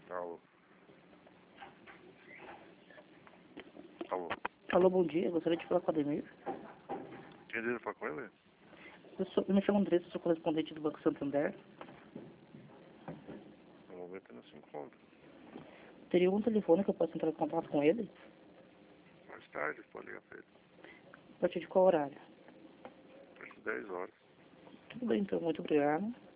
Alô. Alô. Alô, bom dia. Gostaria de falar com o Ademir. Quem deseja falar com ele? Eu me chamo Andressa, sou correspondente do Banco Santander. No momento ele não se encontra. Teria algum telefone que eu possa entrar em contato com ele? Mais tarde, pode ligar pra ele. A partir de qual horário? A partir de 10 horas. Tudo bem, então. Muito obrigado.